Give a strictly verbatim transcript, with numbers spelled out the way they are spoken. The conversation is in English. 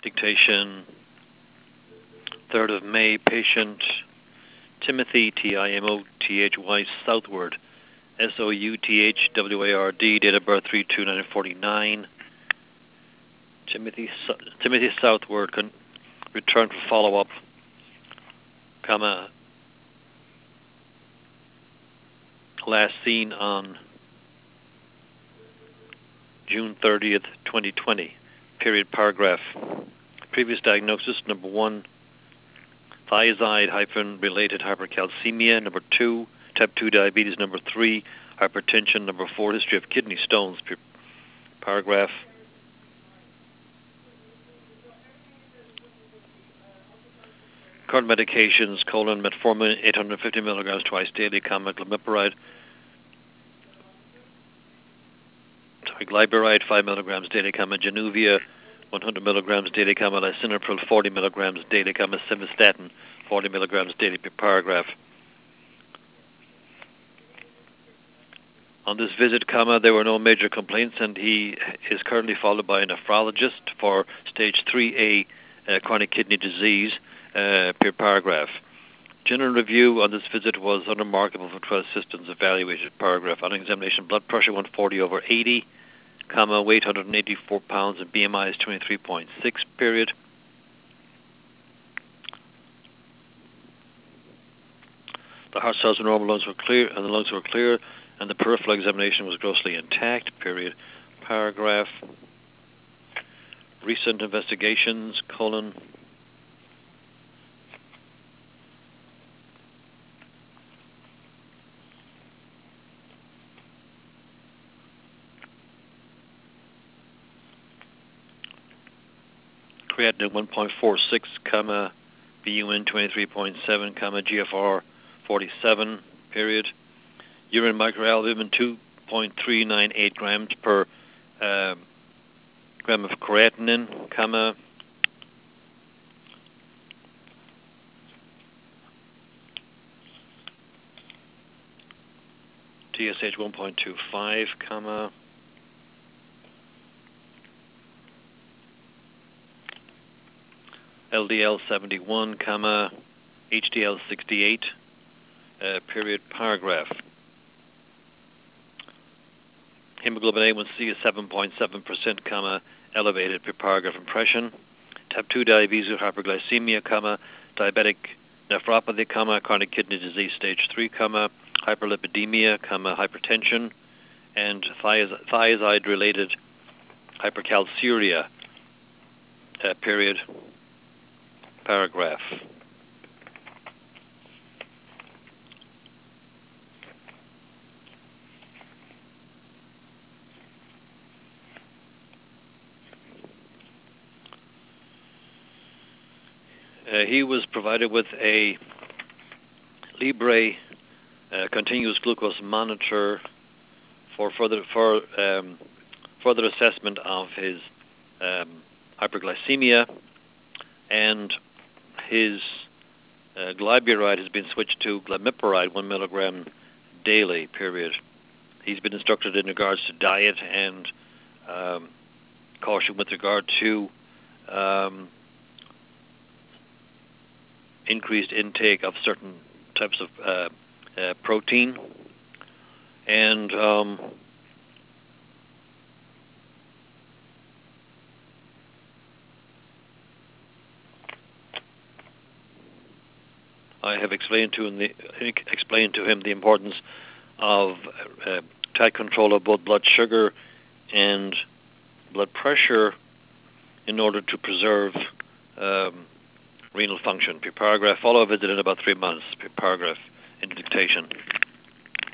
Dictation, third of May, patient Timothy, T I M O T H Y, Southward, S O U T H W A R D, date of birth three two nineteen forty-nine. Timothy, Timothy Southward, con- returned for follow-up, comma, last seen on June thirtieth, twenty twenty, period, paragraph. Previous diagnosis, number one, thiazide-related hypercalcemia, number two, type two diabetes, number three, hypertension, number four, history of kidney stones, paragraph. Current medications, colon, metformin, eight hundred fifty milligrams twice daily, comma, glimepiride, sorry, glyburide, five milligrams daily, comma, Januvia, one hundred milligrams daily, comma, lisinopril, forty milligrams daily, comma, simvastatin, forty milligrams daily per paragraph. On this visit, comma, there were no major complaints, and he is currently followed by a nephrologist for stage three A uh, chronic kidney disease, uh, per paragraph. General review on this visit was unremarkable for twelve systems evaluated, paragraph. On examination, blood pressure one forty over eighty, comma, weight one hundred eighty-four pounds, and B M I is twenty-three point six, period. The heart cells and normal lungs were clear, and the lungs were clear, and the peripheral examination was grossly intact, period, paragraph. Recent investigations, colon, creatinine one point four six, comma, B U N twenty-three point seven, comma, G F R forty-seven, period. Urine microalbumin two point three nine eight grams per uh, gram of creatinine, comma, T S H one point two five, comma, L D L seventy-one, comma, H D L sixty-eight, uh, period, paragraph. Hemoglobin A one C is seven point seven percent, comma, elevated, per paragraph impression. Type two diabetes with hyperglycemia, comma, diabetic nephropathy, comma, chronic kidney disease stage three, comma, hyperlipidemia, comma, hypertension, and thiazide-related hypercalciuria, uh, period, paragraph. Uh, he was provided with a Libre uh, continuous glucose monitor for further for um, further assessment of his um, hyperglycemia, and his uh, glyburide has been switched to glimepiride one milligram daily, period. He's been instructed in regards to diet and um, caution with regard to um, increased intake of certain types of uh, uh, protein, and um, I have explained to him the, explained to him the importance of uh, tight control of both blood sugar and blood pressure in order to preserve um, renal function. Per paragraph, follow a visit in about three months. Per paragraph, in dictation.